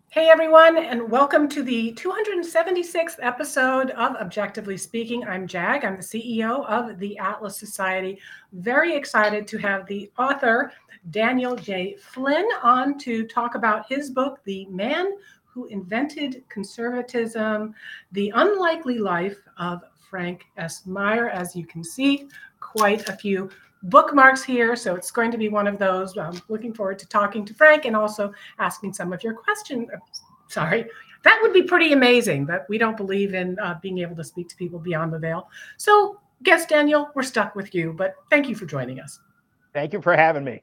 Hey everyone, and welcome to the 276th episode of Objectively Speaking. I'm Jag. I'm the CEO of the Atlas Society. Very excited to have the author, Daniel J. Flynn, on to talk about his book, The Man Who Invented Conservatism, The Unlikely Life of Frank S. Meyer. As you can see, quite a few bookmarks here, so it's going to be one of those. I'm looking forward to talking to Frank and also asking some of your questions. Sorry, that would be pretty amazing, but we don't believe in being able to speak to people beyond the veil. So, guess Daniel, we're stuck with you, but thank you for joining us. Thank you for having me.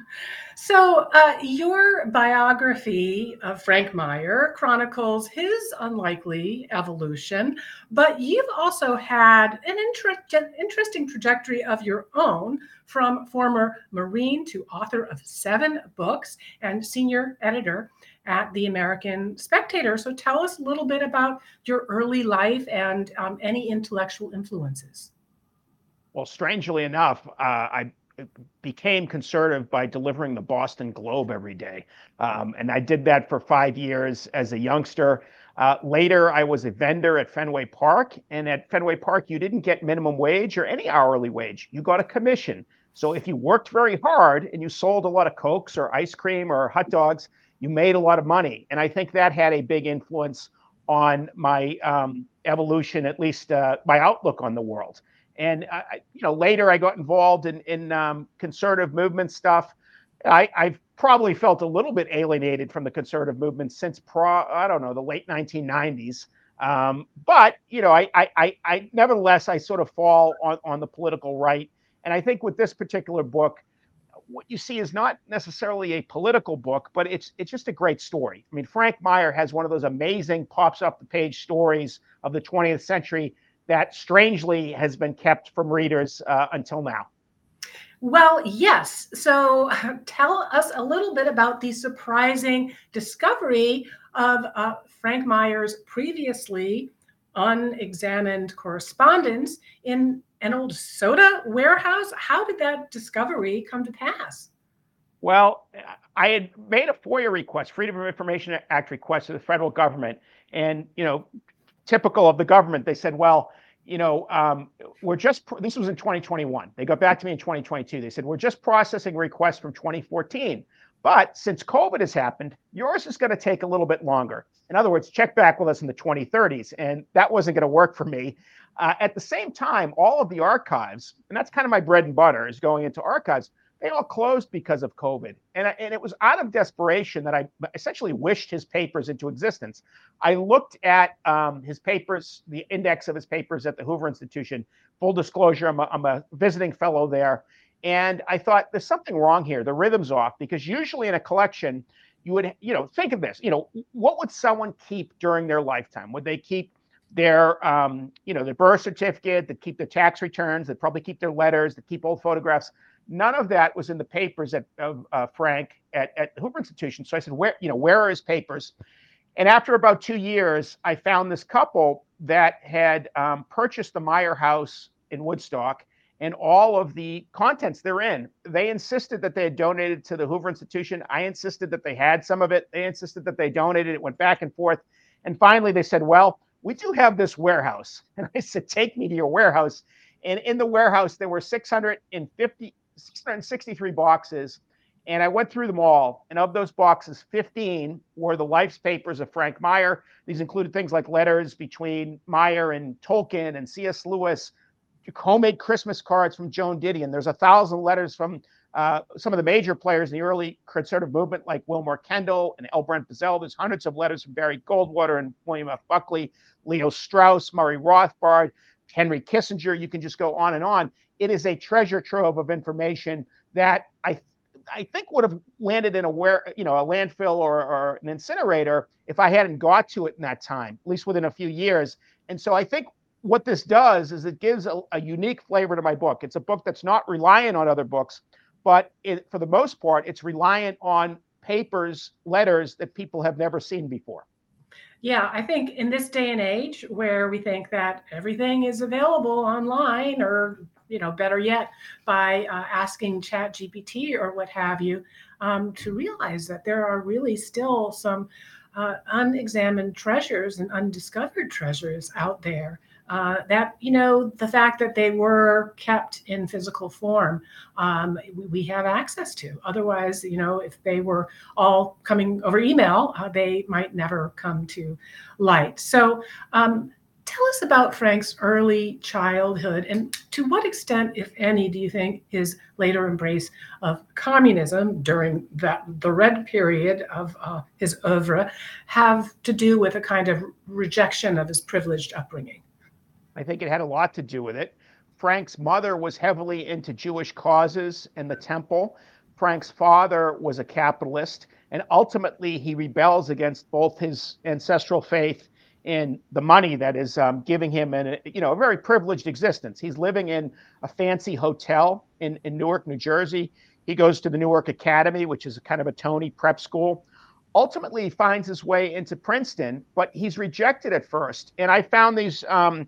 So, your biography of Frank Meyer chronicles his unlikely evolution, but you've also had an interesting trajectory of your own, from former Marine to author of 7 books and senior editor at the American Spectator. So, tell us a little bit about your early life and any intellectual influences. Well, strangely enough, I became conservative by delivering the Boston Globe every day. And I did that for 5 years as a youngster. Later, I was a vendor at Fenway Park. And at Fenway Park, you didn't get minimum wage or any hourly wage. You got a commission. So if you worked very hard and you sold a lot of Cokes or ice cream or hot dogs, you made a lot of money. And I think that had a big influence on my evolution, at least my outlook on the world. And later I got involved in conservative movement stuff. I've probably felt a little bit alienated from the conservative movement since the late 1990s. But I nevertheless I sort of fall on the political right. And I think with this particular book, what you see is not necessarily a political book, but it's just a great story. I mean, Frank Meyer has one of those amazing pops up the page stories of the 20th century that strangely has been kept from readers until now. Well, yes. So tell us a little bit about the surprising discovery of Frank Meyer's previously unexamined correspondence in an old soda warehouse. How did that discovery come to pass? Well, I had made a FOIA request, Freedom of Information Act request to the federal government. And, typical of the government, they said, well, this was in 2021. They got back to me in 2022. They said, we're just processing requests from 2014. But since COVID has happened, yours is going to take a little bit longer. In other words, check back with us in the 2030s. And that wasn't going to work for me. At the same time, all of the archives, and that's kind of my bread and butter, is going into archives. They all closed because of COVID. And it was out of desperation that I essentially wished his papers into existence. I looked at his papers, the index of his papers at the Hoover Institution. Full disclosure, I'm a visiting fellow there. And I thought, there's something wrong here. The rhythm's off, because usually in a collection, you would, think of this, what would someone keep during their lifetime? Would they keep their birth certificate, they'd keep their tax returns, they'd probably keep their letters, they'd keep old photographs. None of that was in the papers of Frank at the Hoover Institution. So I said, where are his papers? And after about 2 years, I found this couple that had purchased the Meyer House in Woodstock and all of the contents therein. They insisted that they had donated to the Hoover Institution. I insisted that they had some of it. They insisted that they donated. It went back and forth. And finally, they said, well, we do have this warehouse. And I said, take me to your warehouse. And in the warehouse, there were 663 boxes. And I went through them all. And of those boxes, 15 were the life papers of Frank Meyer. These included things like letters between Meyer and Tolkien and C.S. Lewis, homemade Christmas cards from Joan Didion. There's 1,000 letters from some of the major players in the early conservative movement, like Wilmer Kendall and L. Brent Bozell. There's hundreds of letters from Barry Goldwater and William F. Buckley, Leo Strauss, Murray Rothbard, Henry Kissinger. You can just go on and on. It is a treasure trove of information that I think would have landed in a landfill or an incinerator if I hadn't got to it in that time, at least within a few years. And so I think what this does is it gives a unique flavor to my book. It's a book that's not reliant on other books, but for the most part, it's reliant on papers, letters that people have never seen before. Yeah, I think in this day and age where we think that everything is available online, or better yet, by asking ChatGPT or what have you, to realize that there are really still some unexamined treasures and undiscovered treasures out there. That, the fact that they were kept in physical form, we have access to. Otherwise, if they were all coming over email, they might never come to light. So, tell us about Frank's early childhood, and to what extent, if any, do you think his later embrace of communism during the red period of his oeuvre have to do with a kind of rejection of his privileged upbringing? I think it had a lot to do with it. Frank's mother was heavily into Jewish causes and the temple. Frank's father was a capitalist, and ultimately he rebels against both his ancestral faith and the money that is giving him a very privileged existence. He's living in a fancy hotel in Newark, New Jersey. He goes to the Newark Academy, which is kind of a Tony prep school. Ultimately, he finds his way into Princeton, but he's rejected at first. And I found these,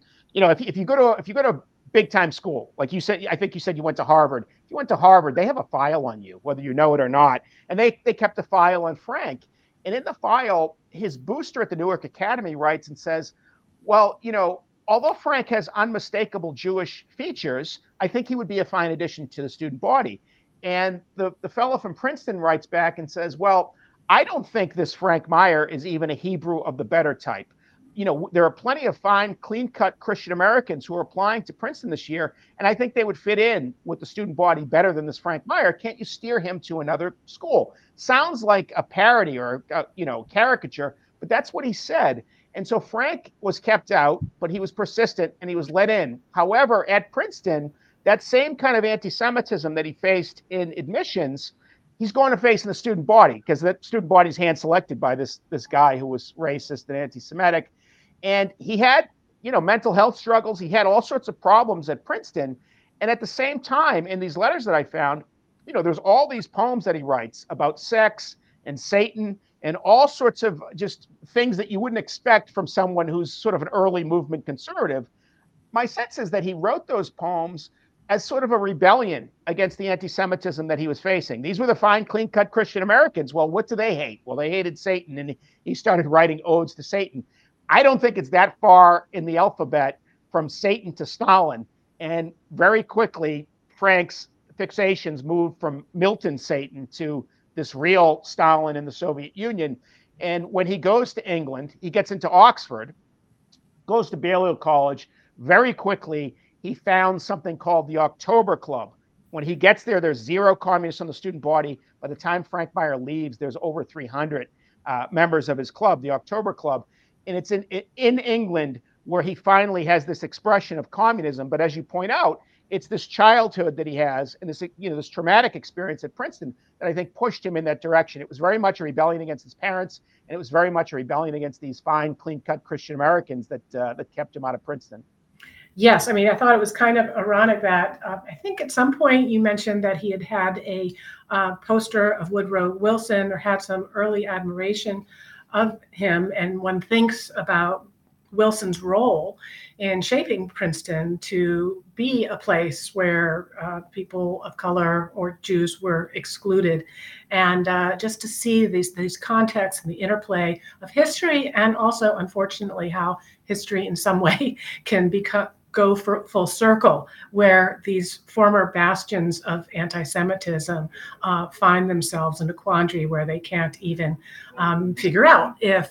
if you go to big time school, like you said, I think you said you went to Harvard. If you went to Harvard, they have a file on you, whether you know it or not. And they kept a file on Frank. And in the file, his booster at the Newark Academy writes and says, well, although Frank has unmistakable Jewish features, I think he would be a fine addition to the student body. And the fellow from Princeton writes back and says, well, I don't think this Frank Meyer is even a Hebrew of the better type. There are plenty of fine, clean-cut Christian Americans who are applying to Princeton this year, and I think they would fit in with the student body better than this Frank Meyer. Can't you steer him to another school? Sounds like a parody or caricature, but that's what he said. And so Frank was kept out, but he was persistent and he was let in. However, at Princeton, that same kind of anti-Semitism that he faced in admissions, he's going to face in the student body, because that student body is hand-selected by this guy who was racist and anti-Semitic. And he had, mental health struggles. He had all sorts of problems at Princeton. And at the same time, in these letters that I found, there's all these poems that he writes about sex and Satan and all sorts of just things that you wouldn't expect from someone who's sort of an early movement conservative. My sense is that he wrote those poems as sort of a rebellion against the anti-Semitism that he was facing. These were the fine, clean-cut Christian Americans. Well, what do they hate? Well, they hated Satan, and he started writing odes to Satan. I don't think it's that far in the alphabet from Satan to Stalin. And very quickly, Frank's fixations moved from Milton Satan to this real Stalin in the Soviet Union. And when he goes to England, he gets into Oxford, goes to Balliol College. Very quickly, he found something called the October Club. When he gets there, there's zero communists on the student body. By the time Frank Meyer leaves, there's over 300 members of his club, the October Club. And it's in England where he finally has this expression of communism. But as you point out, it's this childhood that he has and this traumatic experience at Princeton that I think pushed him in that direction. It was very much a rebellion against his parents, and it was very much a rebellion against these fine, clean-cut Christian Americans that kept him out of Princeton. Yes, I mean, I thought it was kind of ironic that I think at some point you mentioned that he had a poster of Woodrow Wilson, or had some early admiration of him. And one thinks about Wilson's role in shaping Princeton to be a place where people of color or Jews were excluded. And just to see these contexts and the interplay of history, and also, unfortunately, how history in some way can go for full circle, where these former bastions of anti-Semitism find themselves in a quandary where they can't even figure out if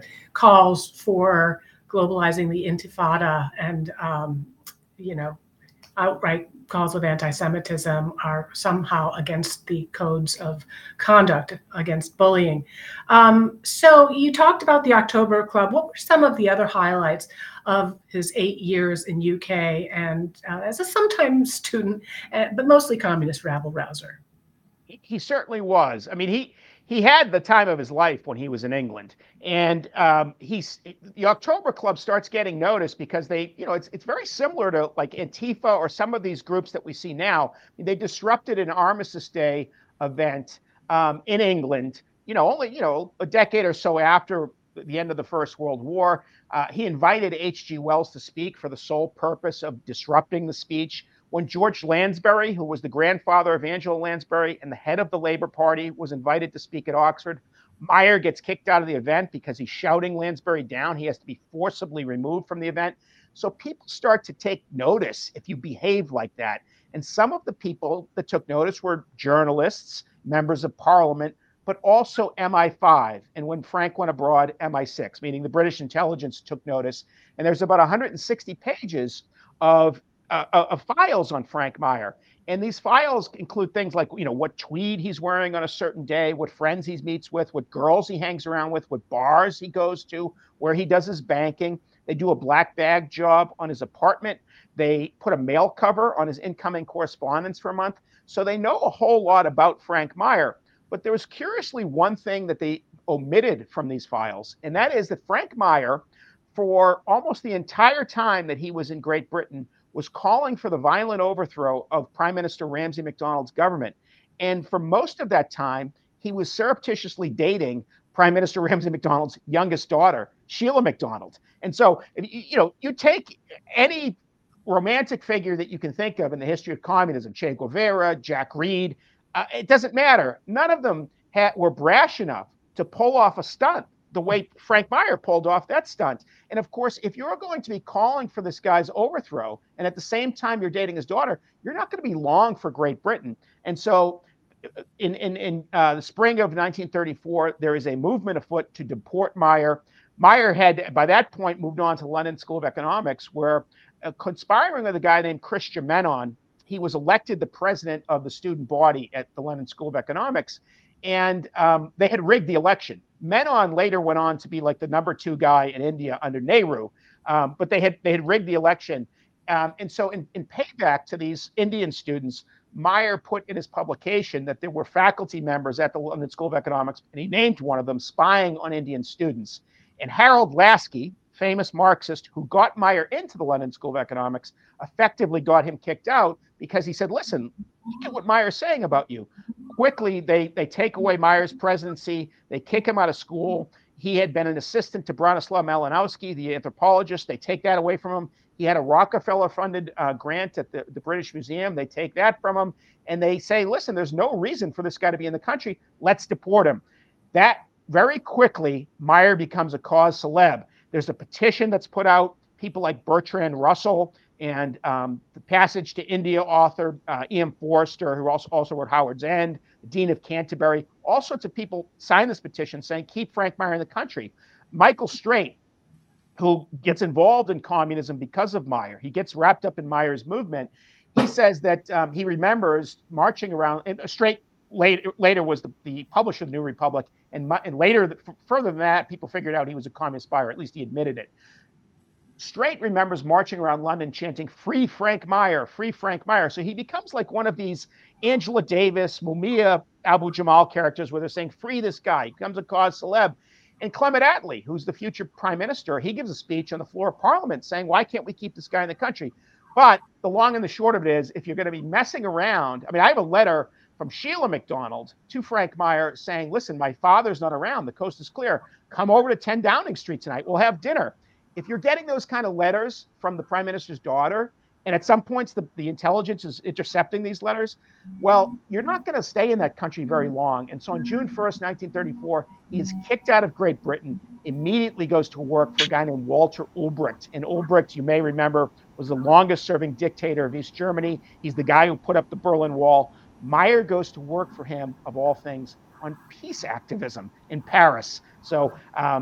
calls for globalizing the Intifada and outright calls of anti-Semitism are somehow against the codes of conduct against bullying. So you talked about the October Club. What were some of the other highlights of his 8 years in UK and as a sometimes student, but mostly communist rabble-rouser? He certainly was. I mean, he had the time of his life when he was in England, and the October Club starts getting noticed because it's very similar to like Antifa or some of these groups that we see now. They disrupted an Armistice Day event in England, only a decade or so after the end of the First World War. He invited H.G. Wells to speak for the sole purpose of disrupting the speech. When George Lansbury, who was the grandfather of Angela Lansbury and the head of the Labour Party, was invited to speak at Oxford, Meyer gets kicked out of the event because he's shouting Lansbury down. He has to be forcibly removed from the event. So people start to take notice if you behave like that. And some of the people that took notice were journalists, members of parliament, but also MI5. And when Frank went abroad, MI6, meaning the British intelligence took notice. And there's about 160 pages of files on Frank Meyer. And these files include things like, what tweed he's wearing on a certain day, what friends he meets with, what girls he hangs around with, what bars he goes to, where he does his banking. They do a black bag job on his apartment. They put a mail cover on his incoming correspondence for a month. So they know a whole lot about Frank Meyer. But there was curiously one thing that they omitted from these files, and that is that Frank Meyer, for almost the entire time that he was in Great Britain, was calling for the violent overthrow of Prime Minister Ramsay MacDonald's government. And for most of that time, he was surreptitiously dating Prime Minister Ramsay MacDonald's youngest daughter, Sheila MacDonald. And so, you take any romantic figure that you can think of in the history of communism, Che Guevara, Jack Reed, it doesn't matter. None of them were brash enough to pull off a stunt the way Frank Meyer pulled off that stunt. And of course, if you're going to be calling for this guy's overthrow, and at the same time you're dating his daughter, you're not going to be long for Great Britain. And so in the spring of 1934, there is a movement afoot to deport Meyer. Meyer had, by that point, moved on to London School of Economics, where conspiring with a guy named Christian Menon, he was elected the president of the student body at the London School of Economics, and they had rigged the election. Menon later went on to be like the number 2 guy in India under Nehru, but they had rigged the election. And so in payback to these Indian students, Meyer put in his publication that there were faculty members at the London School of Economics, and he named one of them, spying on Indian students. And Harold Laski, famous Marxist who got Meyer into the London School of Economics, effectively got him kicked out because he said, listen, look at what Meyer's saying about you. Quickly, they take away Meyer's presidency. They kick him out of school. He had been an assistant to Bronislaw Malinowski, the anthropologist. They take that away from him. He had a Rockefeller-funded grant at the British Museum. They take that from him, and they say, listen, there's no reason for this guy to be in the country. Let's deport him. That very quickly, Meyer becomes a cause célèbre. There's a petition that's put out. People like Bertrand Russell and the Passage to India author E.M. Forster, who also wrote Howard's End, the Dean of Canterbury, all sorts of people signed this petition saying, keep Frank Meyer in the country. Michael Straight, who gets involved in communism because of Meyer, he gets wrapped up in Meyer's movement. He says that he remembers marching around, and Straight later was the publisher of the New Republic, and later, further than that, people figured out he was a communist spy, or at least he admitted it. Straight remembers marching around London chanting, free Frank Meyer, free Frank Meyer. So he becomes like one of these Angela Davis, Mumia Abu-Jamal characters where they're saying, free this guy. He becomes a cause celeb. And Clement Attlee, who's the future prime minister, he gives a speech on the floor of Parliament saying, why can't we keep this guy in the country? But the long and the short of it is, if you're going to be messing around, I have a letter from Sheila MacDonald to Frank Meyer saying, listen, my father's not around. The coast is clear. Come over to 10 Downing Street tonight. We'll have dinner. If you're getting those kind of letters from the prime minister's daughter, and at some points the intelligence is intercepting these letters, well, you're not going to stay in that country very long. And so on June 1st, 1934, he is kicked out of Great Britain, immediately goes to work for a guy named Walter Ulbricht. And Ulbricht, you may remember, was the longest serving dictator of East Germany. He's the guy who put up the Berlin Wall. Meyer goes to work for him, of all things, on peace activism in Paris. So,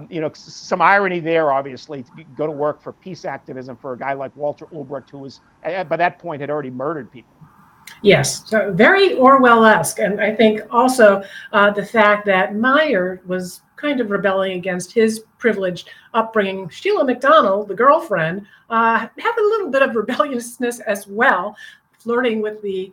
some irony there, obviously, to go to work for peace activism for a guy like Walter Ulbricht, who was, by that point, had already murdered people. Yes, so very Orwell-esque. And I think also the fact that Meyer was kind of rebelling against his privileged upbringing. Sheila MacDonald, the girlfriend, had a little bit of rebelliousness as well, flirting with the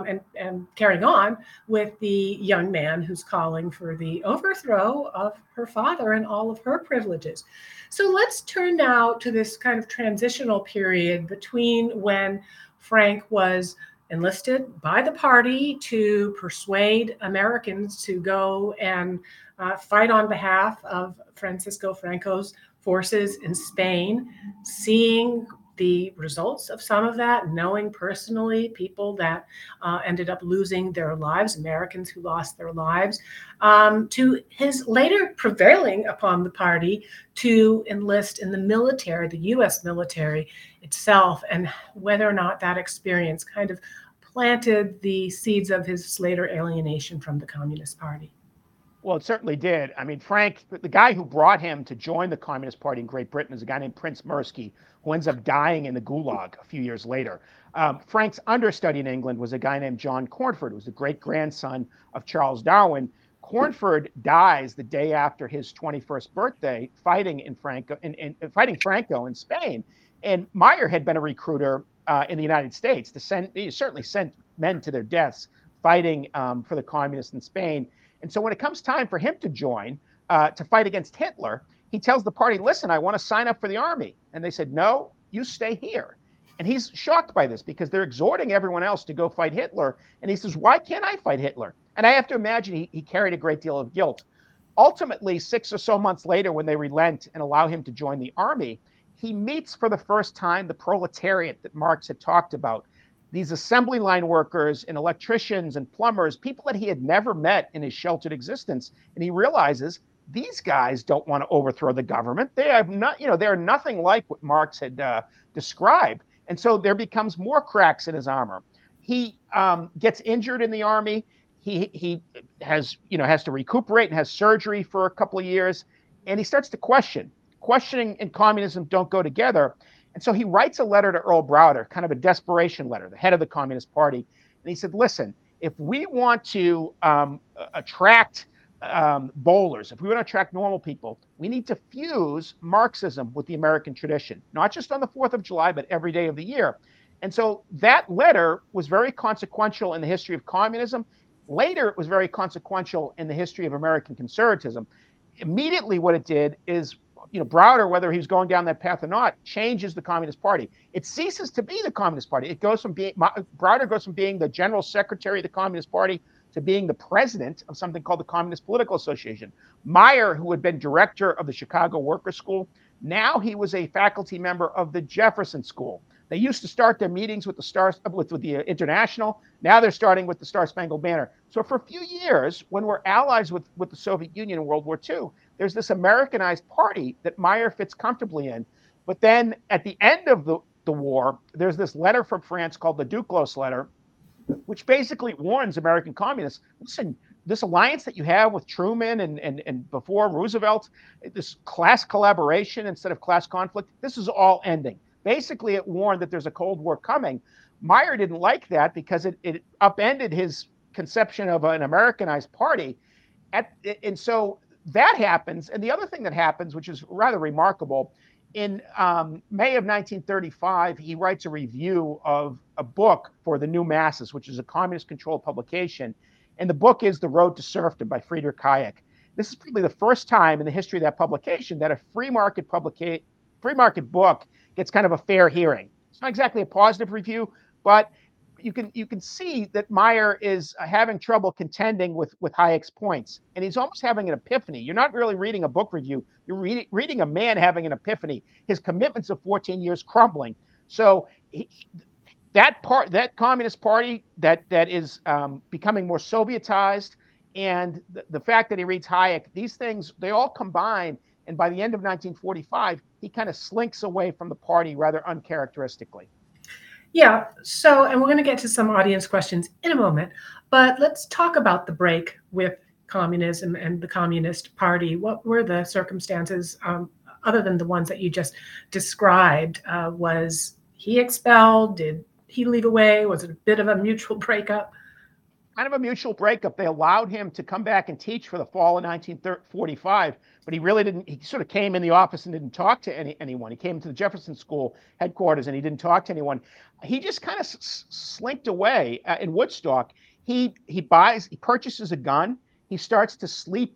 and carrying on with the young man who's calling for the overthrow of her father and all of her privileges. So let's turn now to this kind of transitional period between when Frank was enlisted by the party to persuade Americans to go and fight on behalf of Francisco Franco's forces in Spain, seeing the results of some of that, knowing personally people that ended up losing their lives, Americans who lost their lives, to his later prevailing upon the party to enlist in the military, the U.S. military itself, and whether or not that experience kind of planted the seeds of his later alienation from the Communist Party. Well, it certainly did. I mean, Frank, the guy who brought him to join the Communist Party in Great Britain is a guy named Prince Mirsky, who ends up dying in the Gulag a few years later. Frank's understudy in England was a guy named John Cornford, who was the great-grandson of Charles Darwin. Cornford dies the day after his 21st birthday fighting Franco in Spain. And Meyer had been a recruiter in the United States. He certainly sent men to their deaths fighting for the communists in Spain. And so when it comes time for him to join to fight against Hitler, he tells the party, listen, I want to sign up for the army. And they said, no, you stay here. And he's shocked by this because they're exhorting everyone else to go fight Hitler. And he says, why can't I fight Hitler? And I have to imagine he carried a great deal of guilt. Ultimately, 6 or so months later, when they relent and allow him to join the army, he meets for the first time the proletariat that Marx had talked about. These assembly line workers and electricians and plumbers, people that he had never met in his sheltered existence. And he realizes these guys don't want to overthrow the government. They have not, they're nothing like what Marx had described. And so there becomes more cracks in his armor. He gets injured in the army. He has to recuperate and has surgery for a couple of years. And he starts to question. Questioning and communism don't go together. And so he writes a letter to Earl Browder, kind of a desperation letter, the head of the Communist Party. And he said, listen, if we want to attract bowlers, if we want to attract normal people, we need to fuse Marxism with the American tradition, not just on the 4th of July, but every day of the year. And so that letter was very consequential in the history of communism. Later, it was very consequential in the history of American conservatism. Immediately, what it did is Browder, whether he's going down that path or not, changes the Communist Party. It ceases to be the Communist Party. Browder goes from being the general secretary of the Communist Party to being the president of something called the Communist Political Association. Meyer, who had been director of the Chicago Workers' School, now he was a faculty member of the Jefferson School. They used to start their meetings with the International. Now they're starting with the Star Spangled Banner. So for a few years, when we're allies with the Soviet Union in World War II, there's this Americanized party that Meyer fits comfortably in. But then at the end of the war, there's this letter from France called the Duclos letter, which basically warns American communists, listen, this alliance that you have with Truman and before Roosevelt, this class collaboration instead of class conflict, this is all ending. Basically, it warned that there's a Cold War coming. Meyer didn't like that because it upended his conception of an Americanized party. And so that happens. And the other thing that happens, which is rather remarkable, in May of 1935, he writes a review of a book for the New Masses, which is a communist-controlled publication. And the book is The Road to Serfdom by Friedrich Hayek. This is probably the first time in the history of that publication that a free market book gets kind of a fair hearing. It's not exactly a positive review, but you can see that Meyer is having trouble contending with Hayek's points, and he's almost having an epiphany. You're not really reading a book review; you're reading a man having an epiphany. His commitments of 14 years crumbling. So that Communist Party that is becoming more Sovietized, and the fact that he reads Hayek, these things they all combine. And by the end of 1945, he kind of slinks away from the party rather uncharacteristically. Yeah. So, and we're going to get to some audience questions in a moment, but let's talk about the break with communism and the Communist Party. What were the circumstances, other than the ones that you just described? Was he expelled? Did he leave away? Was it a bit of a mutual breakup? Kind of a mutual breakup. They allowed him to come back and teach for the fall of 1945, but he really didn't. He sort of came in the office and didn't talk to anyone. He came to the Jefferson School headquarters and he didn't talk to anyone. He just kind of slinked away in Woodstock. He purchases a gun. He starts to sleep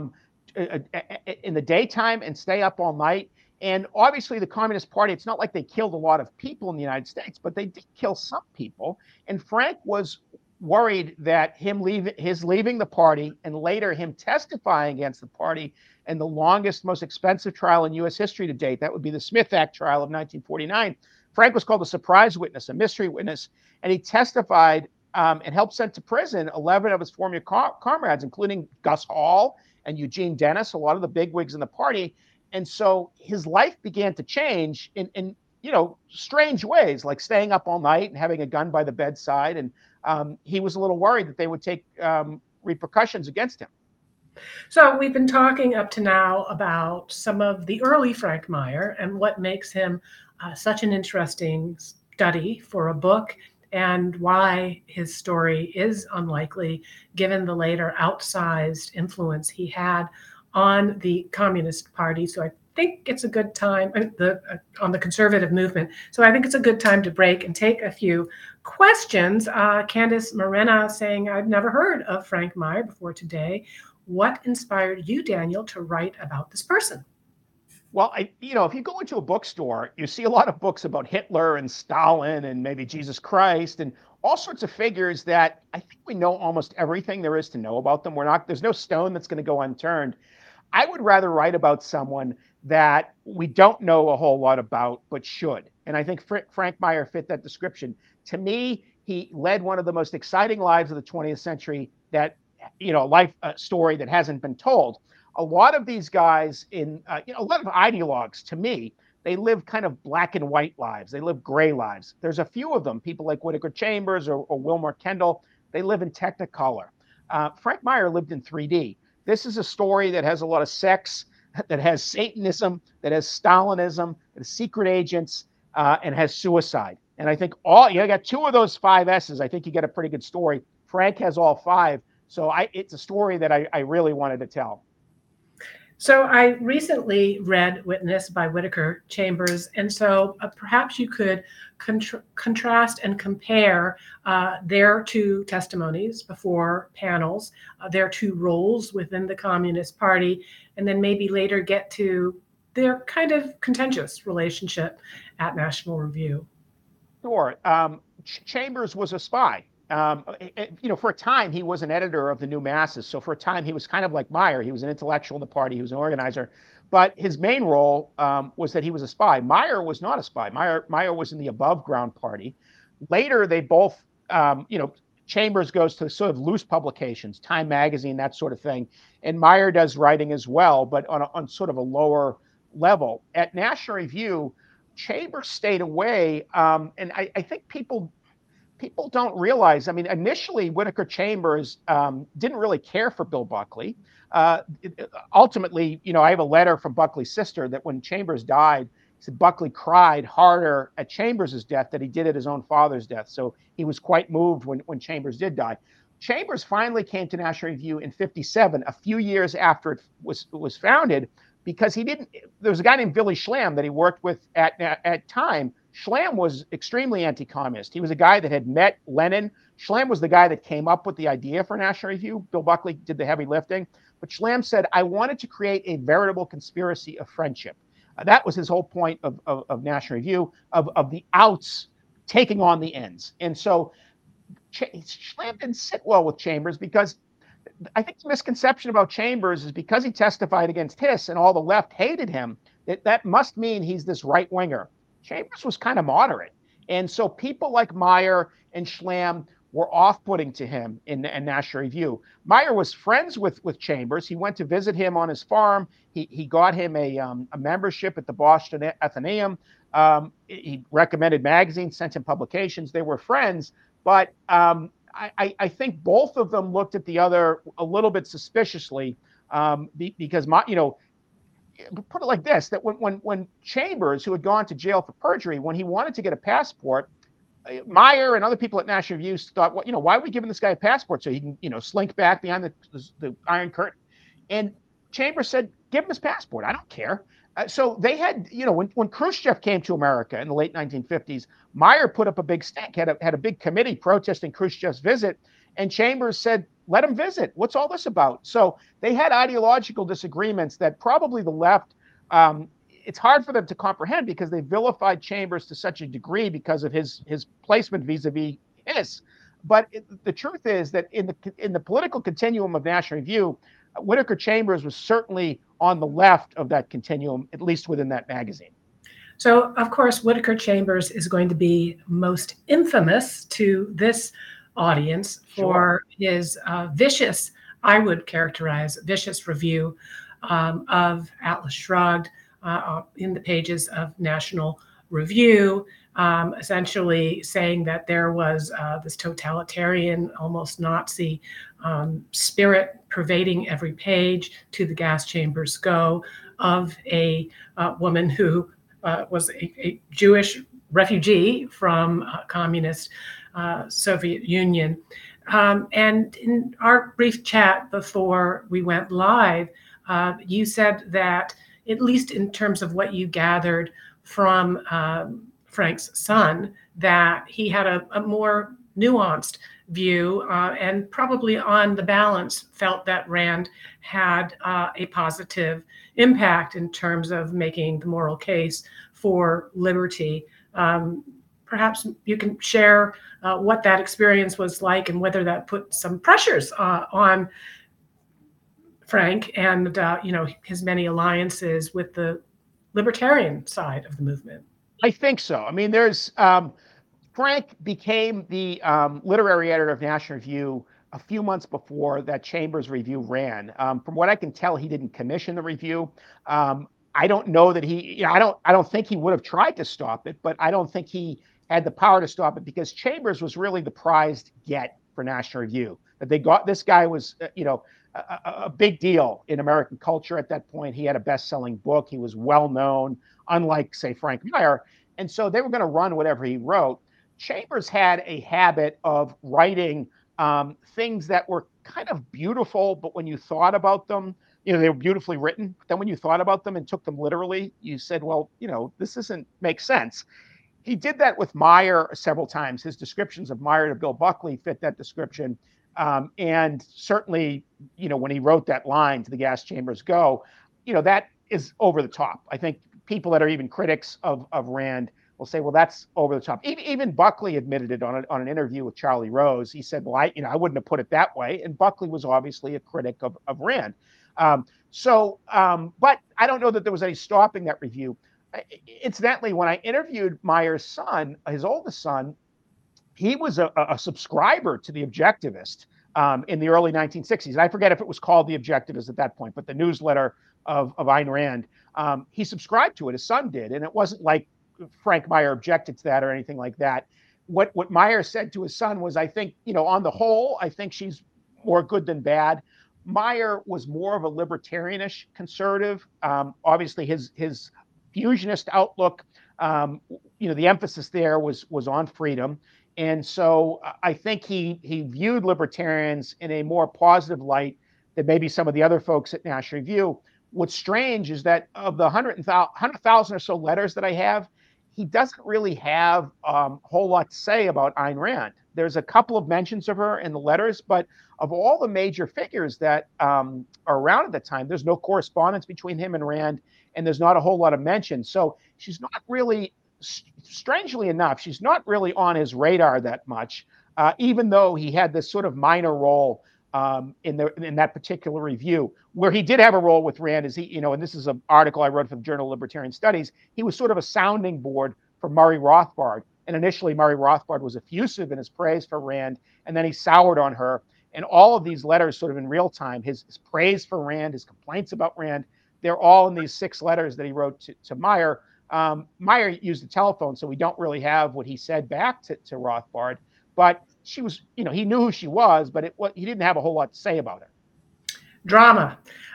in the daytime and stay up all night. And obviously, the Communist Party, it's not like they killed a lot of people in the United States, but they did kill some people. And Frank was worried that his leaving the party and later him testifying against the party in the longest, most expensive trial in U.S. history to date, that would be the Smith Act trial of 1949, Frank was called a surprise witness, a mystery witness, and he testified and helped send to prison 11 of his former comrades, including Gus Hall and Eugene Dennis, a lot of the bigwigs in the party. And so his life began to change in strange ways, like staying up all night and having a gun by the bedside. And he was a little worried that they would take repercussions against him. So we've been talking up to now about some of the early Frank Meyer and what makes him such an interesting study for a book, and why his story is unlikely given the later outsized influence he had on the Communist Party. So I think it's a good time on the conservative movement. So I think it's a good time to break and take a few questions. Candice Morena saying, I've never heard of Frank Meyer before today. What inspired you, Daniel, to write about this person? Well, if you go into a bookstore, you see a lot of books about Hitler and Stalin and maybe Jesus Christ and all sorts of figures that I think we know almost everything there is to know about them. There's no stone that's going to go unturned. I would rather write about someone that we don't know a whole lot about, but should. And I think Frank Meyer fit that description. To me, he led one of the most exciting lives of the 20th century that, life story that hasn't been told. A lot of these guys a lot of ideologues, to me, they live kind of black and white lives. They live gray lives. There's a few of them, people like Whittaker Chambers or Wilmer Kendall, they live in Technicolor. Frank Meyer lived in 3D. This is a story that has a lot of sex, that has Satanism, that has Stalinism, that has secret agents, and has suicide. And I think you got two of those 5 S's. I think you get a pretty good story. Frank has all 5. So it's a story that I really wanted to tell. So I recently read Witness by Whittaker Chambers, and so perhaps you could contrast and compare their 2 testimonies before panels, their 2 roles within the Communist Party, and then maybe later get to their kind of contentious relationship at National Review. Sure. Chambers was a spy. For a time, he was an editor of the New Masses. So for a time, he was kind of like Meyer. He was an intellectual in the party. He was an organizer. But his main role was that he was a spy. Meyer was not a spy. Meyer was in the above ground party. Later, they both, Chambers goes to sort of loose publications, Time Magazine, that sort of thing. And Meyer does writing as well, but on sort of a lower level. At National Review, Chambers stayed away. And I think people don't realize, initially Whittaker Chambers didn't really care for Bill Buckley. Ultimately, I have a letter from Buckley's sister that when Chambers died, he said Buckley cried harder at Chambers' death than he did at his own father's death. So he was quite moved when Chambers did die. Chambers finally came to National Review in 1957, a few years after it was founded, because there was a guy named Willy Schlamm that he worked with at Time. Schlamm was extremely anti-communist. He was a guy that had met Lenin. Schlamm was the guy that came up with the idea for National Review. Bill Buckley did the heavy lifting. But Schlamm said, I wanted to create a veritable conspiracy of friendship. That was his whole point of National Review, of the outs taking on the ins. And so Schlamm didn't sit well with Chambers, because I think the misconception about Chambers is because he testified against Hiss and all the left hated him, that must mean he's this right-winger. Chambers was kind of moderate. And so people like Meyer and Schlamm were off-putting to him in National Review. Meyer was friends with Chambers. He went to visit him on his farm. He got him a membership at the Boston Athenaeum. He recommended magazines, sent him publications. They were friends. But I think both of them looked at the other a little bit suspiciously, because put it like this, that when Chambers, who had gone to jail for perjury, when he wanted to get a passport, Meyer and other people at National Review thought, why are we giving this guy a passport so he can, slink back behind the Iron Curtain? And Chambers said, give him his passport. I don't care. So they had, when Khrushchev came to America in the late 1950s, Meyer put up a big stink, had a big committee protesting Khrushchev's visit, and Chambers said, let him visit. What's all this about? So they had ideological disagreements that probably the left, it's hard for them to comprehend, because they vilified Chambers to such a degree because of his placement vis-a-vis Hiss. But the truth is that in the political continuum of National Review, Whittaker Chambers was certainly on the left of that continuum, at least within that magazine. So, of course, Whittaker Chambers is going to be most infamous to this audience Sure. for his vicious, I would characterize, vicious review of Atlas Shrugged in the pages of National Review, essentially saying that there was this totalitarian, almost Nazi spirit pervading every page. To the gas chambers go, of a woman who was a Jewish refugee from communist Soviet Union. And in our brief chat before we went live, you said that, at least in terms of what you gathered from Frank's son, that he had a more nuanced view and probably on the balance felt that Rand had a positive impact in terms of making the moral case for liberty. Perhaps you can share what that experience was like and whether that put some pressures on Frank and his many alliances with the libertarian side of the movement. I think so. I mean, Frank became the literary editor of National Review a few months before that Chambers review ran. From what I can tell, he didn't commission the review. I don't know that I don't think he would have tried to stop it, but I don't think he had the power to stop it, because Chambers was really the prized get for National Review. That they got, this guy was, a big deal in American culture at that point. He had a best-selling book. He was well known, unlike, say, Frank Meyer. And so they were going to run whatever he wrote. Chambers had a habit of writing things that were kind of beautiful, but when you thought about them, they were beautifully written. But then when you thought about them and took them literally, you said, well, this doesn't make sense. He did that with Meyer several times. His descriptions of Meyer to Bill Buckley fit that description. And certainly, when he wrote that line, "To the gas chambers go," that is over the top. I think people that are even critics of Rand will say, well, that's over the top. Even Buckley admitted it on an interview with Charlie Rose. He said, well, I wouldn't have put it that way. And Buckley was obviously a critic of Rand. But I don't know that there was any stopping that review. Incidentally, when I interviewed Meyer's son, his oldest son, he was a subscriber to The Objectivist in the early 1960s. And I forget if it was called The Objectivist at that point, but the newsletter of Ayn Rand, he subscribed to it. His son did. And it wasn't like Frank Meyer objected to that or anything like that. What Meyer said to his son was, I think, on the whole, I think she's more good than bad. Meyer was more of a libertarianish conservative. Obviously, his fusionist outlook, the emphasis there was on freedom. And so I think he viewed libertarians in a more positive light than maybe some of the other folks at National Review. What's strange is that of the 100,000 or so letters that I have, he doesn't really have a whole lot to say about Ayn Rand. There's a couple of mentions of her in the letters, but of all the major figures that are around at the time, there's no correspondence between him and Rand, and there's not a whole lot of mention. So she's not really, strangely enough, she's not really on his radar that much, even though he had this sort of minor role in that particular review. Where he did have a role with Rand is and this is an article I wrote for the Journal of Libertarian Studies, he was sort of a sounding board for Murray Rothbard. And initially, Murray Rothbard was effusive in his praise for Rand, and then he soured on her. And all of these letters, sort of in real time, his praise for Rand, his complaints about Rand, they're all in these 6 letters that he wrote to Meyer. Meyer used the telephone, so we don't really have what he said back to Rothbard. But she was, he knew who she was, but he didn't have a whole lot to say about her. Drama.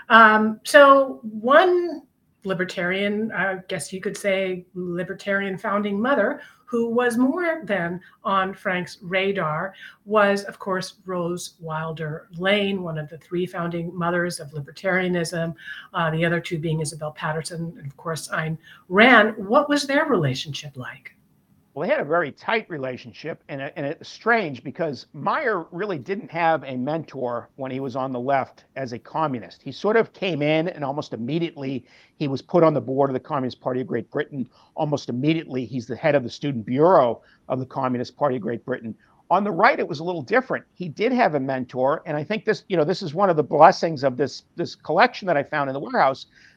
So one libertarian, I guess you could say libertarian founding mother, who was more than on Frank's radar, was, of course, Rose Wilder Lane, one of the 3 founding mothers of libertarianism, the other 2 being Isabel Patterson and, of course, Ayn Rand. What was their relationship like? Well, they had a very tight relationship, and it's strange because Meyer really didn't have a mentor when he was on the left as a communist. He sort of came in, and almost immediately he was put on the board of the Communist Party of Great Britain. Almost immediately, he's the head of the Student Bureau of the Communist Party of Great Britain. On the right, it was a little different. He did have a mentor, and I think this is one of the blessings of this collection that I found in the warehouse.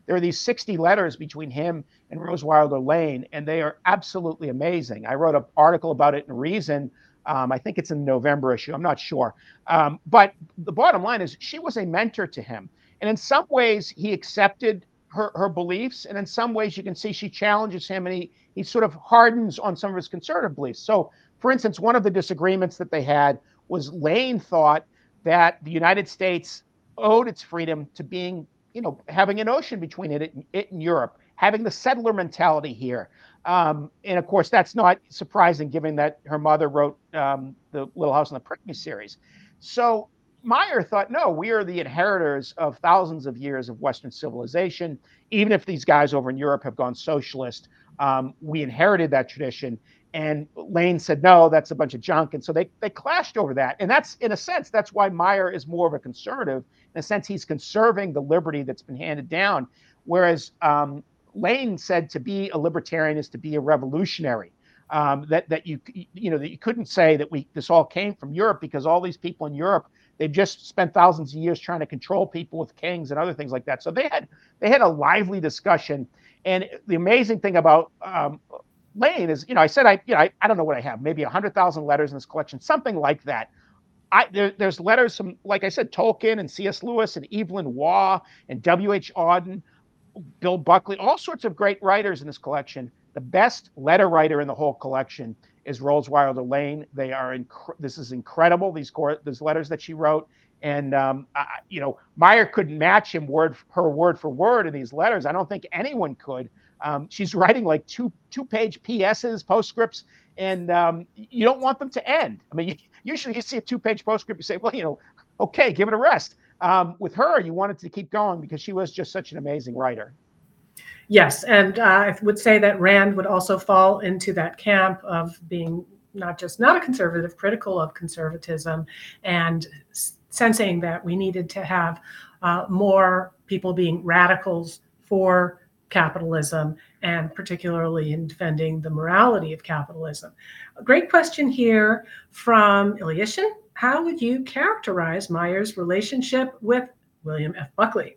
there are these 60 letters between him and Rose Wilder Lane, and they are absolutely amazing. I wrote an article about it in Reason. I think it's in the November issue. I'm not sure. But the bottom line is she was a mentor to him. And in some ways, he accepted her beliefs. And in some ways, you can see she challenges him and he sort of hardens on some of his conservative beliefs. So, for instance, one of the disagreements that they had was Lane thought that the United States owed its freedom to being, having an ocean between it and Europe, having the settler mentality here. And of course, that's not surprising given that her mother wrote the Little House on the Prairie series. So Meyer thought, no, we are the inheritors of thousands of years of Western civilization. Even if these guys over in Europe have gone socialist, we inherited that tradition. And Lane said, no, that's a bunch of junk. And so they clashed over that. And that's, in a sense, that's why Meyer is more of a conservative. In a sense, he's conserving the liberty that's been handed down. Whereas Lane said to be a libertarian is to be a revolutionary. That you couldn't say that this all came from Europe because all these people in Europe, they've just spent thousands of years trying to control people with kings and other things like that. So they had a lively discussion. And the amazing thing about Lane is, I said I don't know what I have, maybe 100,000 letters in this collection, something like that. There's letters from, like I said, Tolkien and C.S. Lewis and Evelyn Waugh and W.H. Auden, Bill Buckley, all sorts of great writers in this collection. The best letter writer in the whole collection is Rose Wilder Lane. They are this is incredible. These letters that she wrote, and Meyer couldn't match her word for word in these letters. I don't think anyone could. She's writing like two-page PSs, postscripts, and you don't want them to end. I mean, usually you see a two-page postscript, you say, well, okay, give it a rest. With her, you wanted to keep going because she was just such an amazing writer. Yes, and I would say that Rand would also fall into that camp of being not a conservative, critical of conservatism, and sensing that we needed to have more people being radicals for capitalism, and particularly in defending the morality of capitalism. A great question here from Ilyushin. How would you characterize Meyer's relationship with William F. Buckley?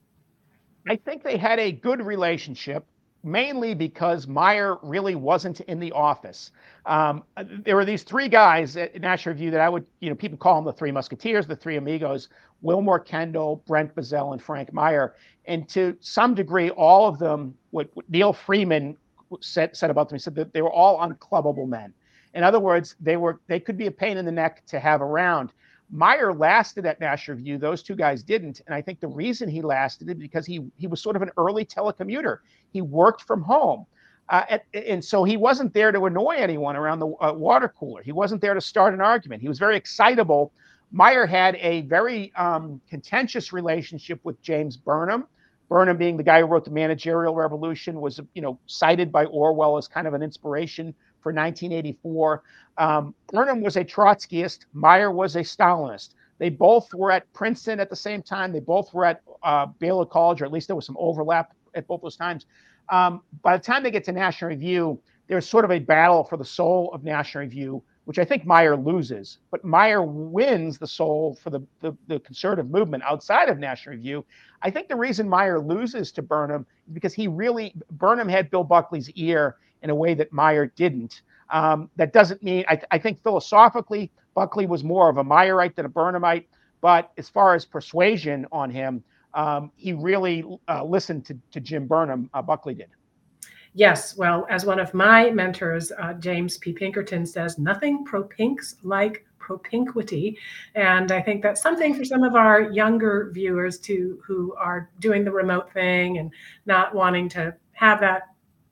I think they had a good relationship, mainly because Meyer really wasn't in the office. There were these three guys at National Review that I would, people call them the Three Musketeers, the Three Amigos, Wilmore Kendall, Brent Bozell, and Frank Meyer. And to some degree, all of them, what Neil Freeman said about them, he said that they were all unclubbable men. In other words, they could be a pain in the neck to have around. Meyer lasted at National Review. Those two guys didn't. And I think the reason he lasted is because he was sort of an early telecommuter. He worked from home. And so he wasn't there to annoy anyone around the water cooler. He wasn't there to start an argument. He was very excitable. Meyer had a very contentious relationship with James Burnham. Burnham, being the guy who wrote The Managerial Revolution, was cited by Orwell as kind of an inspiration for 1984. Burnham was a Trotskyist. Meyer was a Stalinist. They both were at Princeton at the same time. They both were at Baylor College, or at least there was some overlap at both those times. By the time they get to National Review, there's sort of a battle for the soul of National Review, which I think Meyer loses. But Meyer wins the soul for the conservative movement outside of National Review. I think the reason Meyer loses to Burnham is because Burnham had Bill Buckley's ear in a way that Meyer didn't. That doesn't mean, I think philosophically, Buckley was more of a Meyerite than a Burnhamite. But as far as persuasion on him, he really listened to Jim Burnham. Buckley did. Yes, well, as one of my mentors, James P. Pinkerton, says, nothing propinques like propinquity. And I think that's something for some of our younger viewers who are doing the remote thing and not wanting to have that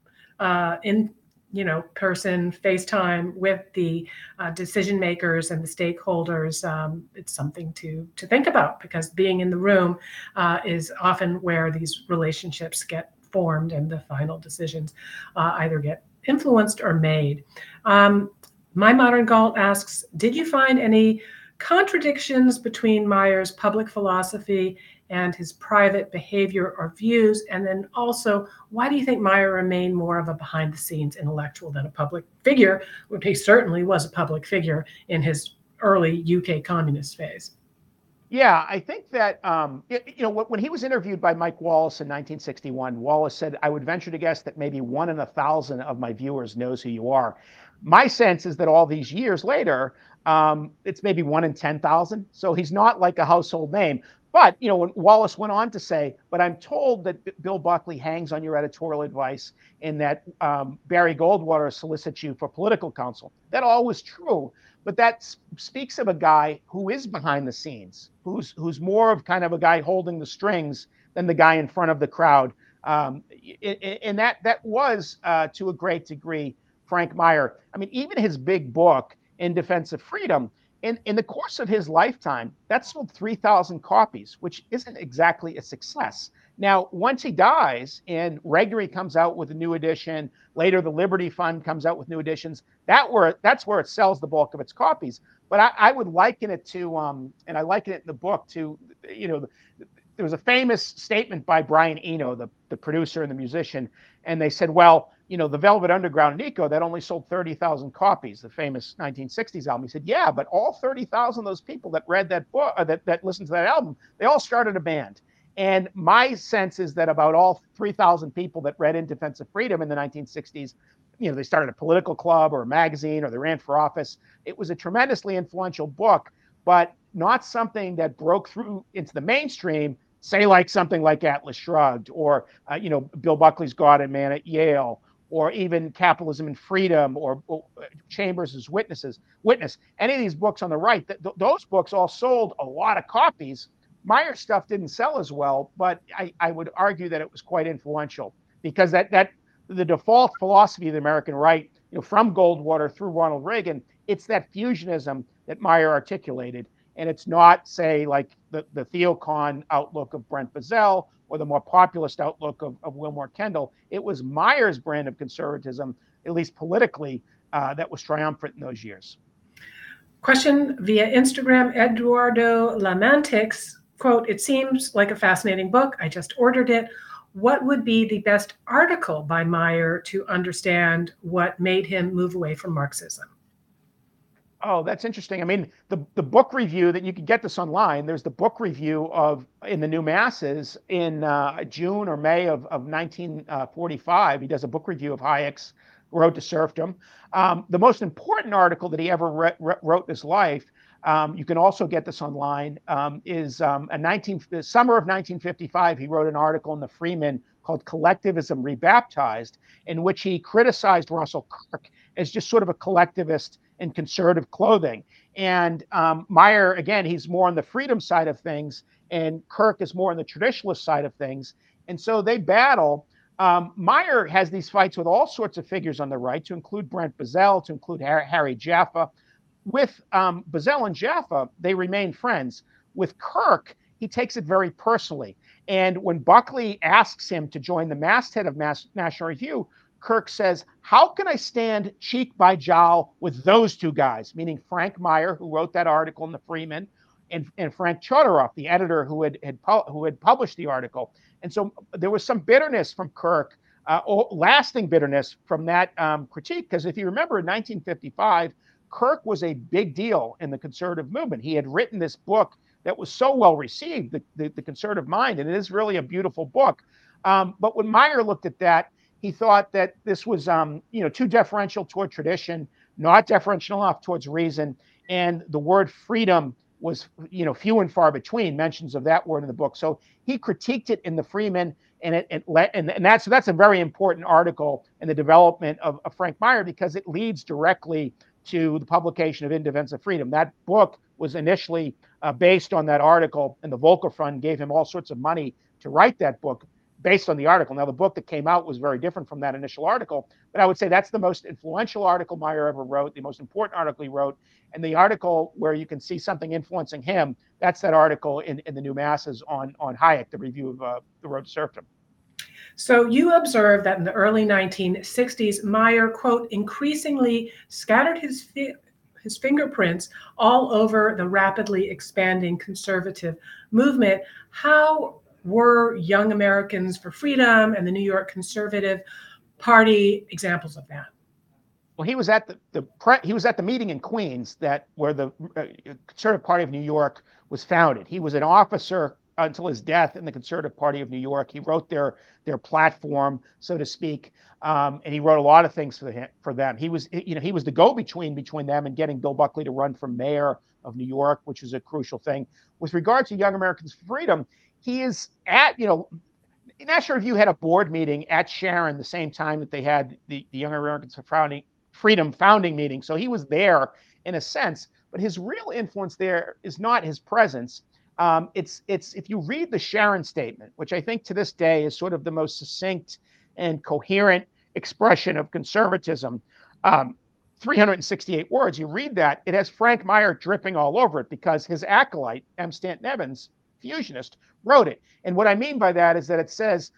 person FaceTime with the decision makers and the stakeholders. It's something to think about, because being in the room is often where these relationships get formed and the final decisions either get influenced or made. My Modern Galt asks, did you find any contradictions between Meyer's public philosophy and his private behavior or views? And then also, why do you think Meyer remained more of a behind-the-scenes intellectual than a public figure, when he certainly was a public figure in his early UK communist phase? Yeah, I think that when he was interviewed by Mike Wallace in 1961, Wallace said, "I would venture to guess that maybe 1 in 1,000 of my viewers knows who you are." My sense is that all these years later, it's maybe 1 in 10,000. So he's not like a household name. But when Wallace went on to say, "But I'm told that Bill Buckley hangs on your editorial advice, and that Barry Goldwater solicits you for political counsel." That all was true. But that speaks of a guy who is behind the scenes, who's more of kind of a guy holding the strings than the guy in front of the crowd. And that was to a great degree Frank Meyer. I mean, even his big book, In Defense of Freedom, in the course of his lifetime, that sold 3,000 copies, which isn't exactly a success. Now, once he dies and Regnery comes out with a new edition, later the Liberty Fund comes out with new editions, that's where it sells the bulk of its copies. But I would liken it to, and I liken it in the book to, there was a famous statement by Brian Eno, the producer and the musician, and they said, well, the Velvet Underground Nico, that only sold 30,000 copies, the famous 1960s album. He said, yeah, but all 30,000 of those people that read that book, that listened to that album, they all started a band. And my sense is that about all 3,000 people that read In Defense of Freedom in the 1960s, they started a political club or a magazine or they ran for office. It was a tremendously influential book, but not something that broke through into the mainstream, say like something like Atlas Shrugged or, Bill Buckley's God and Man at Yale, or even Capitalism and Freedom or Chambers' Witness. Any of these books on the right, those books all sold a lot of copies. Meyer's stuff didn't sell as well, but I would argue that it was quite influential because that the default philosophy of the American right, from Goldwater through Ronald Reagan, it's that fusionism that Meyer articulated. And it's not, say, like the Theocon outlook of Brent Bozell or the more populist outlook of Wilmore Kendall. It was Meyer's brand of conservatism, at least politically, that was triumphant in those years. Question via Instagram, Eduardo Lamantix, quote, "It seems like a fascinating book. I just ordered it. What would be the best article by Meyer to understand what made him move away from Marxism?" Oh, that's interesting. I mean, the book review that you can get this online, there's the book review of In the New Masses in June or May of 1945. He does a book review of Hayek's Road to Serfdom. The most important article that he ever wrote in his life, you can also get this online, is the summer of 1955, he wrote an article in the Freeman called Collectivism Rebaptized, in which he criticized Russell Kirk as just sort of a collectivist in conservative clothing. And Meyer, again, he's more on the freedom side of things, and Kirk is more on the traditionalist side of things. And so they battle. Meyer has these fights with all sorts of figures on the right, to include Brent Bozell, to include Harry Jaffa. With Bozell and Jaffa, they remain friends. With Kirk, he takes it very personally. And when Buckley asks him to join the masthead of National Review, Kirk says, how can I stand cheek by jowl with those two guys, meaning Frank Meyer, who wrote that article in the Freeman, and Frank Chodorow, the editor who had published the article. And so there was some bitterness from Kirk, lasting bitterness from that critique, because if you remember in 1955, Kirk was a big deal in the conservative movement. He had written this book that was so well received, the Conservative Mind, and it is really a beautiful book. But when Meyer looked at that, he thought that this was, too deferential toward tradition, not deferential enough towards reason, and the word freedom was, few and far between mentions of that word in the book. So he critiqued it in the Freeman, and that's a very important article in the development of Frank Meyer, because it leads directly to the publication of In Defense of Freedom. That book was initially based on that article, and the Volcker Fund gave him all sorts of money to write that book based on the article. Now, the book that came out was very different from that initial article, but I would say that's the most influential article Meyer ever wrote, the most important article he wrote, and the article where you can see something influencing him, that's that article in the New Masses on Hayek, the review of The Road to Serfdom. So you observed that in the early 1960s, Meyer, quote, increasingly scattered his fingerprints all over the rapidly expanding conservative movement. How were Young Americans for Freedom and the New York Conservative Party examples of that? Well, he was at the meeting in Queens where the Conservative Party of New York was founded. He was an officer until his death in the Conservative Party of New York. He wrote their platform, so to speak, and he wrote a lot of things for them. He was the go-between between them and getting Bill Buckley to run for mayor of New York, which was a crucial thing. With regard to Young Americans for Freedom, he is at National Review had a board meeting at Sharon the same time that they had the Young Americans for Freedom founding meeting. So he was there in a sense, but his real influence there is not his presence. It's if you read the Sharon statement, which I think to this day is sort of the most succinct and coherent expression of conservatism, 368 words. You read that, it has Frank Meyer dripping all over it because his acolyte, M. Stanton Evans, fusionist, wrote it. And what I mean by that is that it says,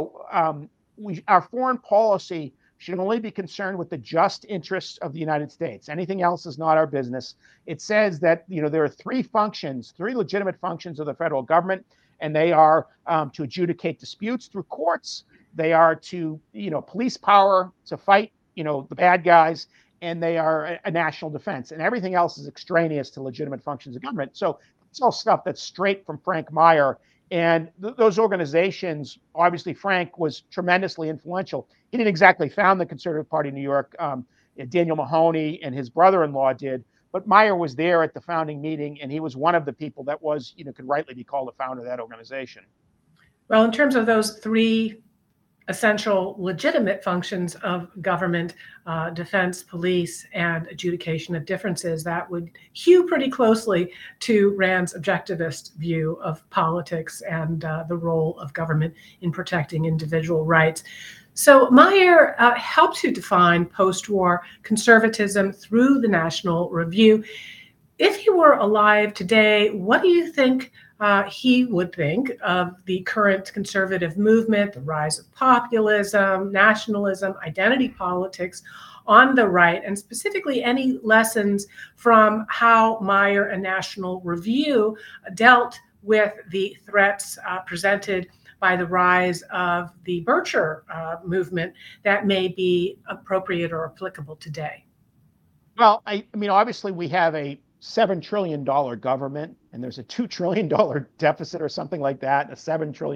our foreign policy should only be concerned with the just interests of the United States. Anything else is not our business. It says that there are three legitimate functions of the federal government, and they are to adjudicate disputes through courts. They are to police power to fight the bad guys, and they are a national defense. And everything else is extraneous to legitimate functions of government. So it's all stuff that's straight from Frank Meyer. And those organizations, obviously, Frank was tremendously influential. He didn't exactly found the Conservative Party in New York. Daniel Mahoney and his brother-in-law did. But Meyer was there at the founding meeting, and he was one of the people that was, could rightly be called the founder of that organization. Well, in terms of those three essential legitimate functions of government, defense, police, and adjudication of differences, that would hew pretty closely to Rand's objectivist view of politics and the role of government in protecting individual rights. So Meyer helped to define post-war conservatism through the National Review. If he were alive today, what do you think he would think of the current conservative movement, the rise of populism, nationalism, identity politics on the right, and specifically any lessons from how Meyer and National Review dealt with the threats presented by the rise of the Bircher movement that may be appropriate or applicable today? Well, I mean, obviously we have a $7 trillion government, and there's a $2 trillion deficit or something like that, a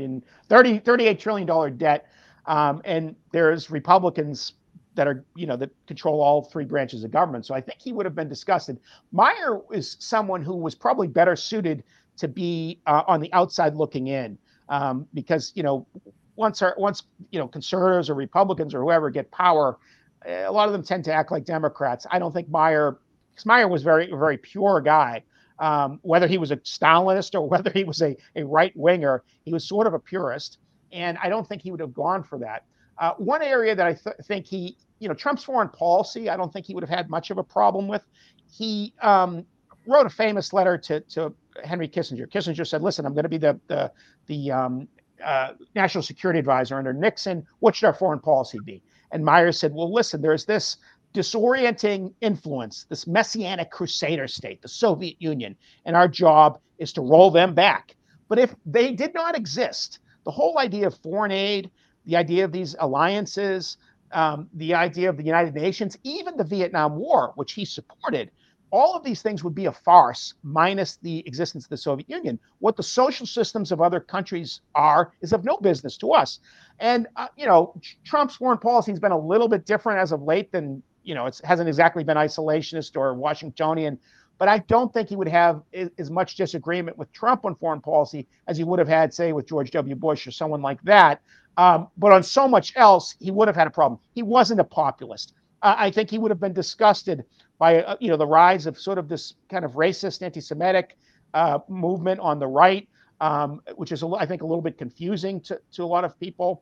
$38 trillion debt. And there's Republicans that are, that control all three branches of government. So I think he would have been disgusted. Meyer is someone who was probably better suited to be on the outside looking in, because, once conservatives or Republicans or whoever get power, a lot of them tend to act like Democrats. I don't think Meyer was a very pure guy. Whether he was a Stalinist or whether he was a right winger, he was sort of a purist. And I don't think he would have gone for that. One area that I think Trump's foreign policy, I don't think he would have had much of a problem with. He wrote a famous letter to Henry Kissinger. Kissinger said, listen, I'm going to be the national security advisor under Nixon. What should our foreign policy be? And Meyer said, well, listen, there's this disorienting influence, this messianic crusader state, the Soviet Union, and our job is to roll them back. But if they did not exist, the whole idea of foreign aid, the idea of these alliances, the idea of the United Nations, even the Vietnam War, which he supported, all of these things would be a farce minus the existence of the Soviet Union. What the social systems of other countries are is of no business to us. And, Trump's foreign policy has been a little bit different as of late than, it hasn't exactly been isolationist or Washingtonian, but I don't think he would have as much disagreement with Trump on foreign policy as he would have had, say, with George W. Bush or someone like that. But on so much else, he would have had a problem. He wasn't a populist. I think he would have been disgusted by, the rise of sort of this kind of racist, anti-Semitic movement on the right, which is, I think, a little bit confusing to a lot of people.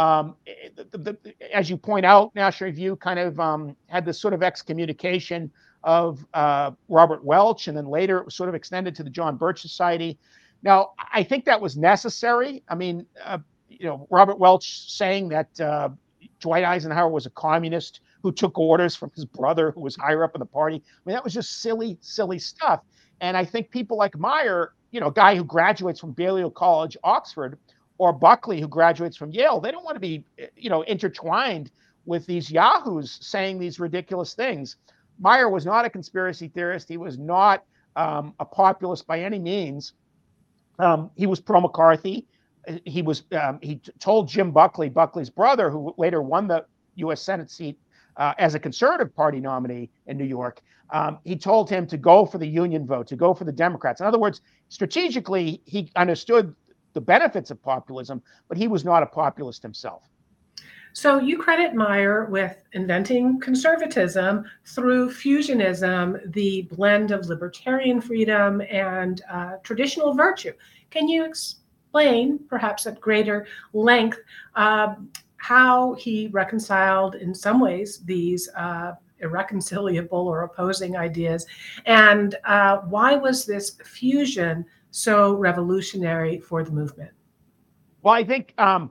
As you point out, National Review kind of had this sort of excommunication of Robert Welch, and then later it was sort of extended to the John Birch Society. Now, I think that was necessary. I mean, Robert Welch saying that Dwight Eisenhower was a communist who took orders from his brother who was higher up in the party. I mean, that was just silly, silly stuff. And I think people like Meyer, a guy who graduates from Balliol College, Oxford, or Buckley, who graduates from Yale, they don't want to be, intertwined with these yahoos saying these ridiculous things. Meyer was not a conspiracy theorist. He was not a populist by any means. He was pro-McCarthy. He told Jim Buckley, Buckley's brother, who later won the U.S. Senate seat as a Conservative Party nominee in New York, he told him to go for the union vote, to go for the Democrats. In other words, strategically, he understood the benefits of populism, but he was not a populist himself. So you credit Meyer with inventing conservatism through fusionism, the blend of libertarian freedom and traditional virtue. Can you explain, perhaps at greater length, how he reconciled, in some ways, these irreconcilable or opposing ideas, and why was this fusion so revolutionary for the movement? Well, I think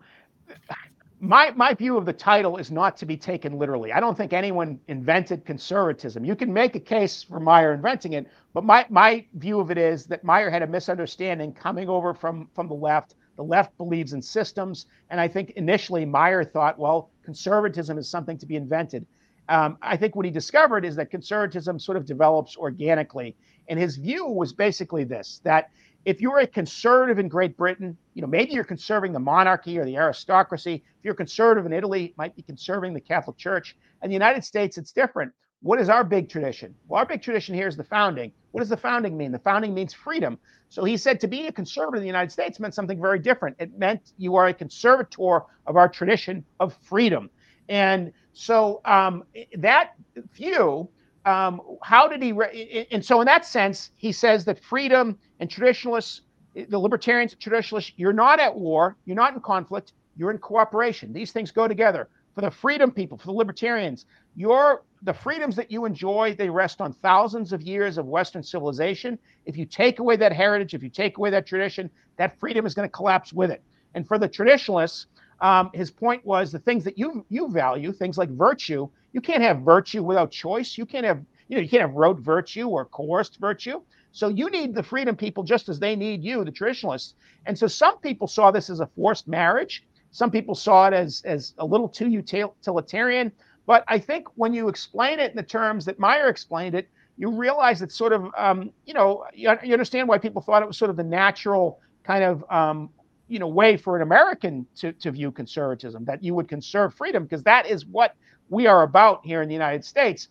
my view of the title is not to be taken literally. I don't think anyone invented conservatism. You can make a case for Meyer inventing it, but my view of it is that Meyer had a misunderstanding coming over from the left. The left believes in systems, and I think initially Meyer thought, well, conservatism is something to be invented. I think what he discovered is that conservatism sort of develops organically, and his view was basically this: that if you're a conservative in Great Britain, maybe you're conserving the monarchy or the aristocracy. If you're conservative in Italy, it might be conserving the Catholic Church. In the United States, it's different. What is our big tradition? Well, our big tradition here is the founding. What does the founding mean? The founding means freedom. So he said to be a conservative in the United States meant something very different. It meant you are a conservator of our tradition of freedom. And so that view, how did he, and so in that sense, he says that freedom and traditionalists, the libertarians and traditionalists, you're not at war, you're not in conflict, you're in cooperation. These things go together. For the freedom people, for the libertarians, the freedoms that you enjoy, they rest on thousands of years of Western civilization. If you take away that heritage, if you take away that tradition, that freedom is going to collapse with it. And for the traditionalists, his point was the things that you value, things like virtue, you can't have virtue without choice. You can't have rote virtue or coerced virtue. So you need the freedom people just as they need you, the traditionalists. And so some people saw this as a forced marriage. Some people saw it as a little too utilitarian. But I think when you explain it in the terms that Meyer explained it, you realize it's sort of, you understand why people thought it was sort of the natural kind of, way for an American to view conservatism, that you would conserve freedom, because that is what we are about here in the United States.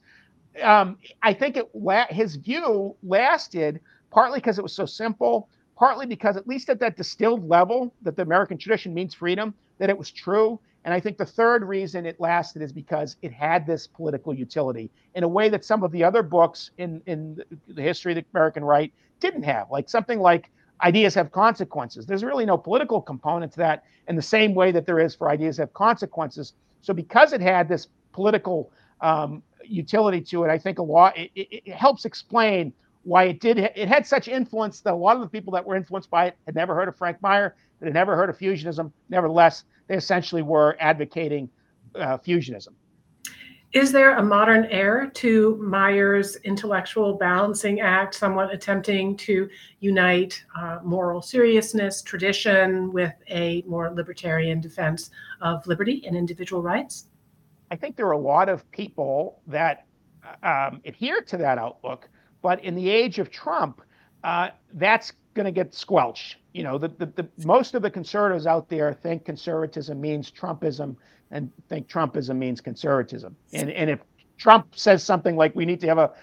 I think his view lasted partly because it was so simple, partly because, at least at that distilled level, that the American tradition means freedom, that it was true. And I think the third reason it lasted is because it had this political utility in a way that some of the other books in the history of the American right didn't have, like something like Ideas Have Consequences. There's really no political component to that in the same way that there is for Ideas Have Consequences. So because it had this political utility to it, I think it helps explain why it had such influence that a lot of the people that were influenced by it had never heard of Frank Meyer, that had never heard of fusionism. Nevertheless, they essentially were advocating fusionism. Is there a modern heir to Meyer's intellectual balancing act, somewhat attempting to unite moral seriousness, tradition, with a more libertarian defense of liberty and individual rights? I think there are a lot of people that adhere to that outlook, but in the age of Trump, that's going to get squelched. Most of the conservatives out there think conservatism means Trumpism, and think Trumpism means conservatism. And if Trump says something like we need to have a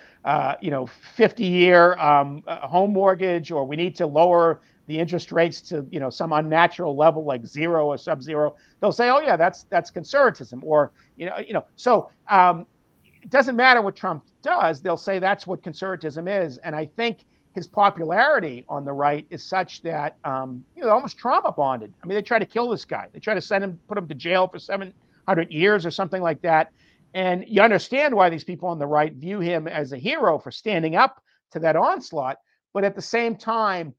50-year home mortgage, or we need to lower the interest rates to some unnatural level like zero or sub-zero, they'll say, oh yeah, that's conservatism. Or so it doesn't matter what Trump does, they'll say that's what conservatism is. And I think his popularity on the right is such that almost trauma bonded. I mean, they try to kill this guy. They try to put him to jail for 700 years or something like that. And you understand why these people on the right view him as a hero for standing up to that onslaught. But at the same time,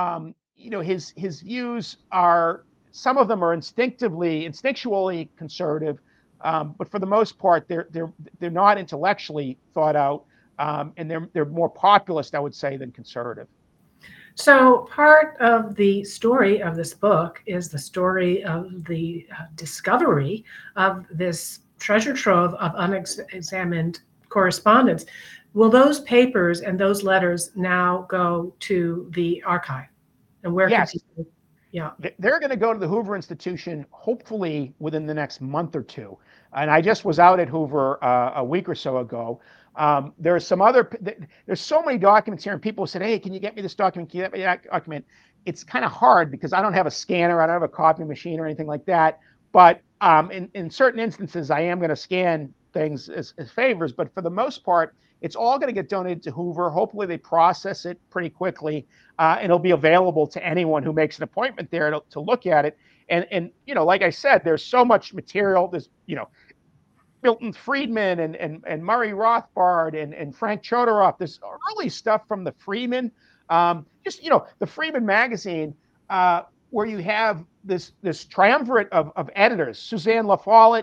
his views are, some of them are instinctually conservative, but for the most part, they're not intellectually thought out. And they're more populist, I would say, than conservative. So part of the story of this book is the story of the discovery of this treasure trove of unexamined correspondence. Will those papers and those letters now go to the archive? And where Yes. can people? Yeah. They're going to go to the Hoover Institution, hopefully within the next month or two. And I just was out at Hoover a week or so ago. There's so many documents here, and people said, hey, can you get me this document? Can you get me that document? It's kind of hard because I don't have a scanner, I don't have a copy machine or anything like that. But in certain instances, I am going to scan things as favors. But for the most part, it's all going to get donated to Hoover. Hopefully they process it pretty quickly, and it'll be available to anyone who makes an appointment there to look at it. And like I said, there's so much material. There's Milton Friedman and Murray Rothbard and Frank Chodorow. There's early stuff from the Freeman, the Freeman magazine, where you have this triumvirate of editors, Suzanne La Follette,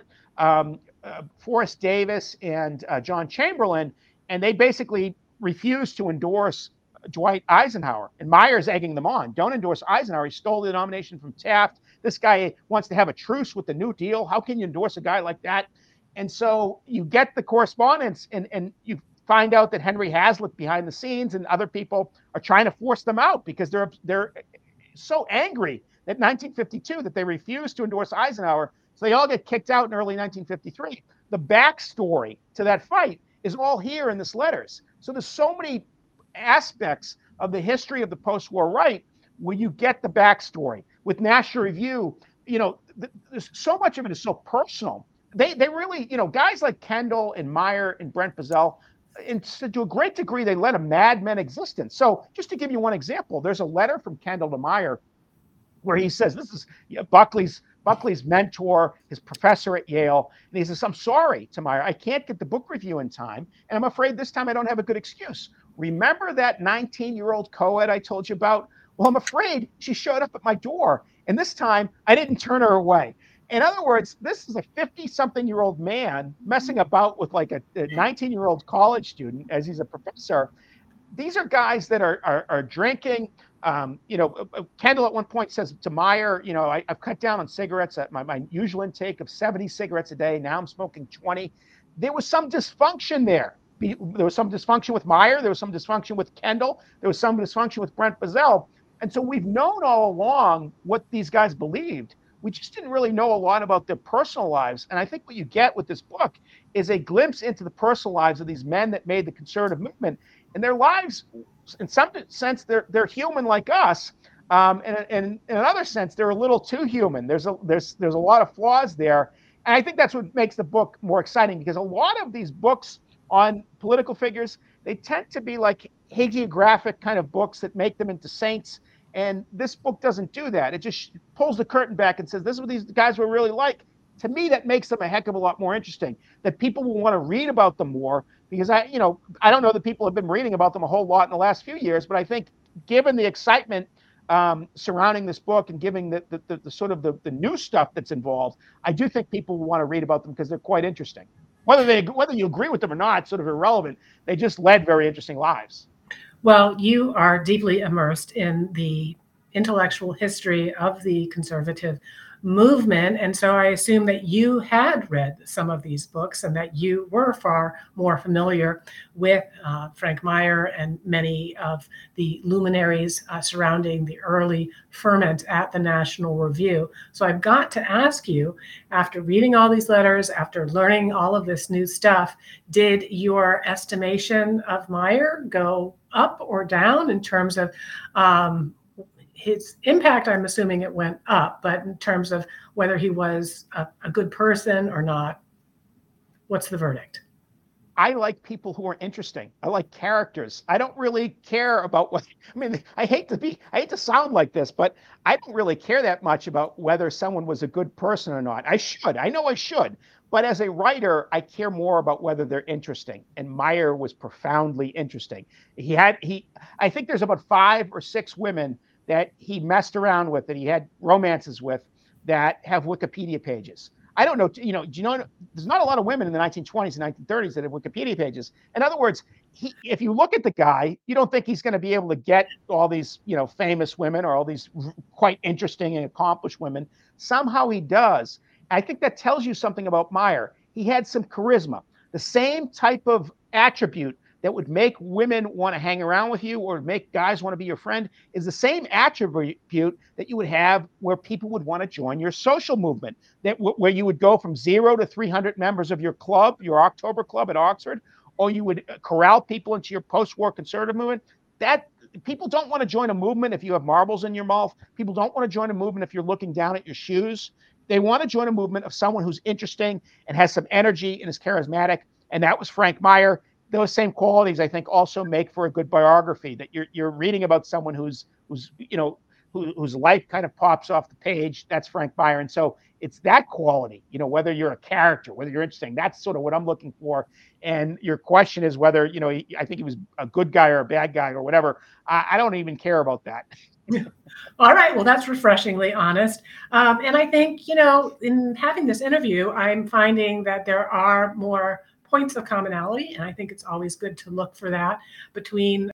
Forrest Davis, and John Chamberlain. And they basically refused to endorse Dwight Eisenhower. And Meyer's egging them on. Don't endorse Eisenhower. He stole the nomination from Taft. This guy wants to have a truce with the New Deal. How can you endorse a guy like that? And so you get the correspondence, and you find out that Henry Hazlitt behind the scenes and other people are trying to force them out because they're so angry at 1952 that they refuse to endorse Eisenhower. So they all get kicked out in early 1953. The backstory to that fight is all here in this letters. So there's so many aspects of the history of the post-war right where you get the backstory. With National Review, there's so much of it is so personal. They really, guys like Kendall and Meyer and Brent Bozell, and to a great degree, they led a madmen existence. So just to give you one example, there's a letter from Kendall to Meyer where he says, this is Buckley's mentor, his professor at Yale. And he says, I'm sorry to Meyer, I can't get the book review in time. And I'm afraid this time I don't have a good excuse. Remember that 19-year-old co-ed I told you about? Well, I'm afraid she showed up at my door. And this time I didn't turn her away. In other words, this is a 50-something-year-old man messing about with like a 19-year-old college student as he's a professor. These are guys that are drinking. Kendall at one point says to Meyer, I've cut down on cigarettes at my usual intake of 70 cigarettes a day. Now I'm smoking 20. There was some dysfunction there. There was some dysfunction with Meyer. There was some dysfunction with Kendall. There was some dysfunction with Brent Bozell. And so we've known all along what these guys believed. We just didn't really know a lot about their personal lives. And I think what you get with this book is a glimpse into the personal lives of these men that made the conservative movement. And their lives, in some sense, they're human like us. And in another sense, they're a little too human. There's a lot of flaws there. And I think that's what makes the book more exciting, because a lot of these books on political figures, they tend to be like hagiographic kind of books that make them into saints. And this book doesn't do that. It just pulls the curtain back and says, this is what these guys were really like. To me, that makes them a heck of a lot more interesting, that people will want to read about them more, because I don't know that people have been reading about them a whole lot in the last few years, but I think given the excitement surrounding this book and giving the sort of the new stuff that's involved, I do think people will want to read about them because they're quite interesting. Whether you agree with them or not, sort of irrelevant. They just led very interesting lives. Well, you are deeply immersed in the intellectual history of the conservative movement. And so I assume that you had read some of these books and that you were far more familiar with Frank Meyer and many of the luminaries surrounding the early ferment at the National Review. So I've got to ask you, after reading all these letters, after learning all of this new stuff, did your estimation of Meyer go up or down in terms of his impact? I'm assuming it went up, but in terms of whether he was a good person or not, what's the verdict? I like people who are interesting. I like characters. I don't really care about I hate to sound like this, but I don't really care that much about whether someone was a good person or not. I know I should. But as a writer, I care more about whether they're interesting. And Meyer was profoundly interesting. I think there's about 5 or 6 women that he messed around with, that he had romances with, that have Wikipedia pages. I don't know, there's not a lot of women in the 1920s and 1930s that have Wikipedia pages. In other words, if you look at the guy, you don't think he's going to be able to get all these, famous women or all these quite interesting and accomplished women. Somehow he does. I think that tells you something about Meyer. He had some charisma. The same type of attribute that would make women want to hang around with you or make guys want to be your friend is the same attribute that you would have where people would want to join your social movement, that where you would go from 0 to 300 members of your club, your October Club at Oxford, or you would corral people into your post-war conservative movement. That people don't want to join a movement if you have marbles in your mouth. People don't want to join a movement if you're looking down at your shoes. They want to join a movement of someone who's interesting and has some energy and is charismatic. And that was Frank Meyer. Those same qualities, I think, also make for a good biography. That you're reading about someone whose life kind of pops off the page. That's Frank Meyer, and so it's that quality. Whether you're a character, whether you're interesting, that's sort of what I'm looking for. And your question is whether I think he was a good guy or a bad guy or whatever. I don't even care about that. All right. Well, that's refreshingly honest. And I think in having this interview, I'm finding that there are more points of commonality, and I think it's always good to look for that between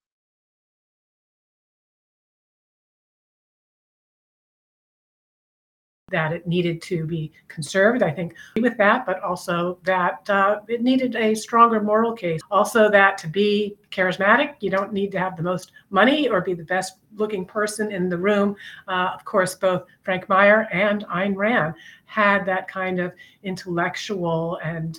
that it needed to be conserved. I think with that, but also that it needed a stronger moral case. Also that to be charismatic, you don't need to have the most money or be the best looking person in the room. Of course, both Frank Meyer and Ayn Rand had that kind of intellectual and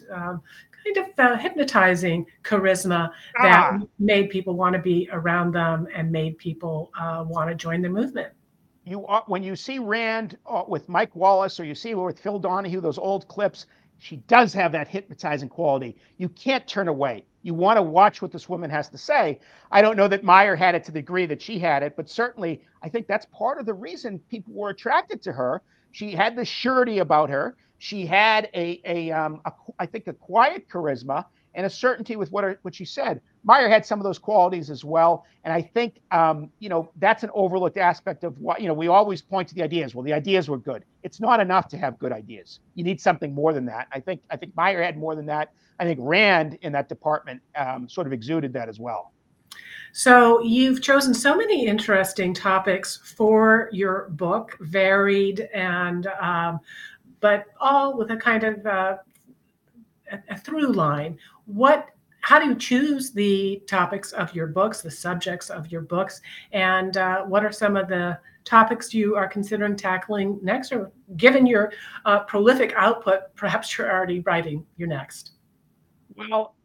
hypnotizing charisma that made people want to be around them and made people want to join the movement. When you see Rand with Mike Wallace or you see her with Phil Donahue, those old clips, she does have that hypnotizing quality. You can't turn away. You want to watch what this woman has to say. I don't know that Meyer had it to the degree that she had it, but certainly I think that's part of the reason people were attracted to her. She had the surety about her. She had I think a quiet charisma and a certainty with what she said. Meyer had some of those qualities as well. And I think, that's an overlooked aspect of what, we always point to the ideas. Well, the ideas were good. It's not enough to have good ideas. You need something more than that. I think Meyer had more than that. I think Rand in that department sort of exuded that as well. So you've chosen so many interesting topics for your book, varied and, but all with a kind of a through line. How do you choose the topics of your books, the subjects of your books, and what are some of the topics you are considering tackling next? Or given your prolific output, perhaps you're already writing your next. Well,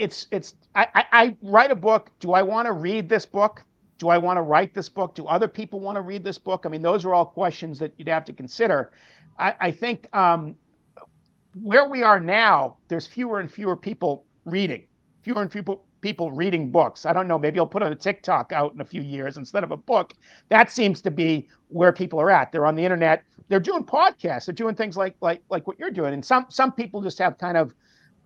I write a book. Do I want to read this book? Do I want to write this book? Do other people want to read this book? I mean, those are all questions that you'd have to consider. I think where we are now, there's fewer and fewer people reading. Fewer and fewer people reading books. I don't know, maybe I'll put on a TikTok out in a few years instead of a book. That seems to be where people are at. They're on the internet. They're doing podcasts. They're doing things like what you're doing. And some people just have kind of,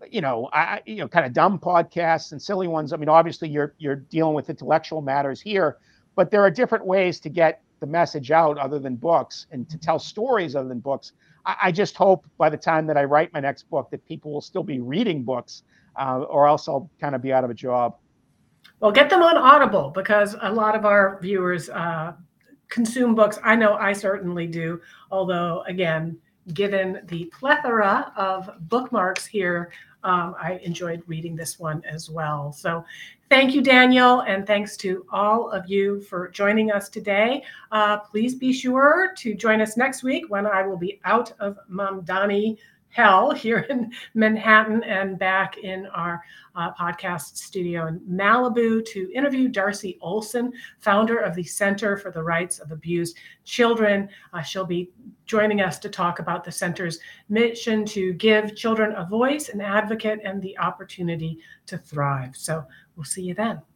kind of dumb podcasts and silly ones. I mean, obviously you're dealing with intellectual matters here, but there are different ways to get the message out other than books and to tell stories other than books. I just hope by the time that I write my next book that people will still be reading books. Or else I'll kind of be out of a job. Well, get them on Audible because a lot of our viewers consume books. I know I certainly do. Although, again, given the plethora of bookmarks here, I enjoyed reading this one as well. So thank you, Daniel. And thanks to all of you for joining us today. Please be sure to join us next week when I will be out of Mamdani hell here in Manhattan and back in our podcast studio in Malibu to interview Darcy Olson, founder of the Center for the Rights of Abused Children. She'll be joining us to talk about the center's mission to give children a voice, an advocate, and the opportunity to thrive. So we'll see you then.